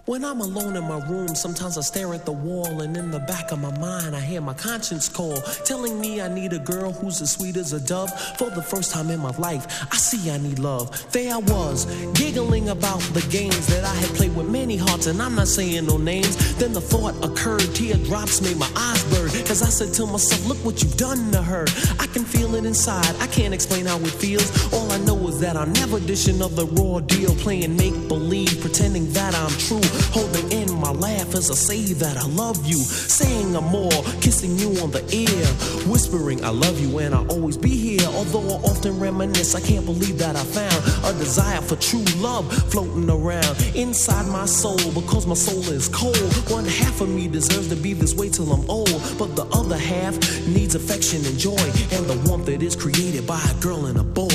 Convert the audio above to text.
When I'm alone in my room, sometimes I stare at the wall, and in the back of my mind I hear my conscience call, telling me I need a girl who's as sweet as a dove. For the first time in my life, I see I need love. There I was, giggling about the games that I had played with many hearts, and I'm not saying no names. Then the thought occurred, teardrops made my eyes burn, cause I said to myself, look what you've done to her. I can feel it inside, I can't explain how it feels. All I know is that I'll never dish another raw deal, playing make-believe, pretending that I'm true, holding in my laugh as I say that I love you, saying I'm more, kissing you on the ear, whispering I love you and I'll always be here. Although I often reminisce, I can't believe that I found a desire for true love floating around inside my soul, because my soul is cold. One half of me deserves to be this way till I'm old, but the other half needs affection and joy and the warmth that is created by a girl and a boy.